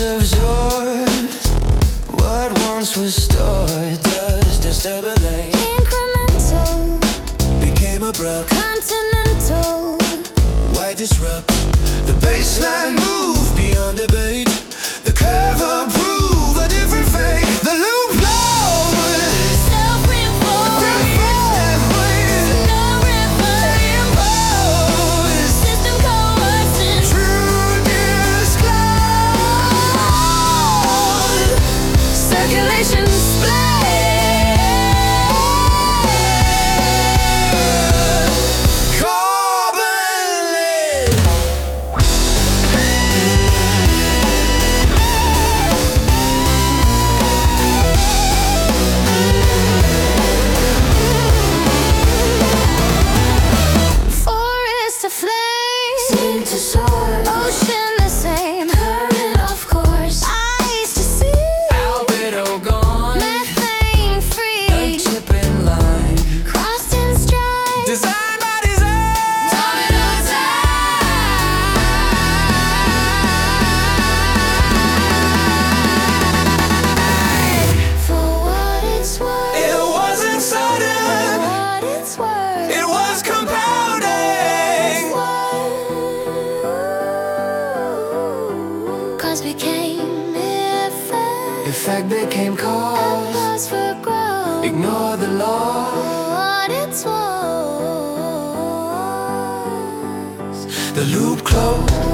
absorbs what once was stored. Does destabilize. Incremental Became abrupt. continental. Why disrupt? The baseline move beyond debate. The curve approve a different fate. The loop load. Self-reinforced. No reverse. System coercing. True disclosed. Circulation split. Carbon lit. Forest aflame. Seem to soar. Ocean the same. Current, of course. Ice to sea. Albedo gone. Methane free. A tipping line. Crossed in stride. Designed by design. Domino tide. For what it's worth. It wasn't For sudden. what it's worth. It was compounding. Cause became effect. Effect became cause. Applause for growth. Ignore the law. What it's worth. The loop closed.